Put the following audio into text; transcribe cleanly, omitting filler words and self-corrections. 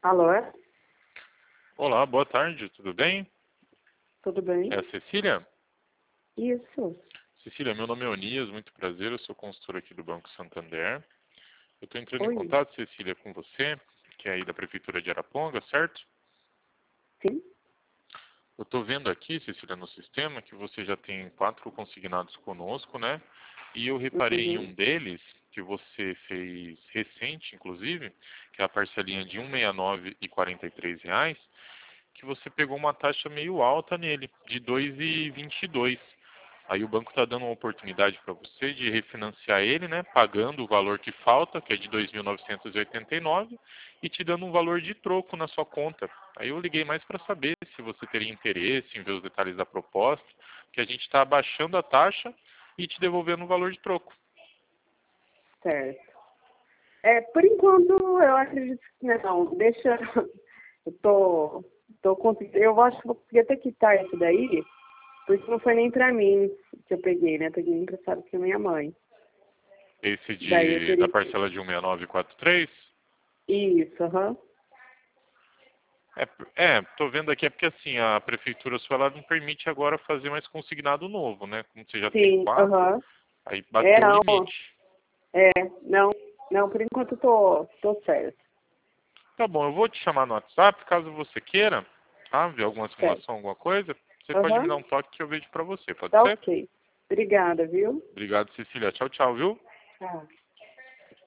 Alô? Olá, boa tarde, tudo bem? Tudo bem? É a Cecília? Isso. Cecília, meu nome é Onias, muito prazer, eu sou consultor aqui do Banco Santander. Eu estou entrando em Oi. contato, Cecília, com você, que é aí da Prefeitura de Araponga, certo? Sim? Eu estou vendo aqui, Cecília, no sistema, que você já tem 4 consignados conosco, né? E eu reparei em Uhum. um deles, que você fez recente, inclusive, que é a parcelinha de R$ 169,43, que você pegou uma taxa meio alta nele, de 2,22. Aí o banco está dando uma oportunidade para você de refinanciar ele, né, pagando o valor que falta, que é de 2.989, e te dando um valor de troco na sua conta. Aí eu liguei mais para saber se você teria interesse em ver os detalhes da proposta, que a gente está abaixando a taxa e te devolvendo um valor de troco. Certo. Por enquanto, eu acredito que não. Deixa. Eu conseguindo. Eu acho que vou conseguir até quitar isso daí, porque não foi nem pra mim que eu peguei, né? Peguei emprestado com a minha mãe. Esse Daí eu da teria que. parcela de 16943? Isso, aham. Tô vendo aqui, é porque assim, a prefeitura sua, ela não permite agora fazer mais consignado novo, né? Como você já tem Sim, 4, aham. aí bateu o Não. limite. É, não. Não, por enquanto eu tô certo. Tá bom, eu vou te chamar no WhatsApp, caso você queira, tá? Ver alguma Certo. simulação, alguma coisa, você pode me Aham. dar um toque que eu vejo pra você, pode Tá ser? ok. Obrigada, viu? Obrigado, Cecília. Tchau, tchau, viu? Tchau.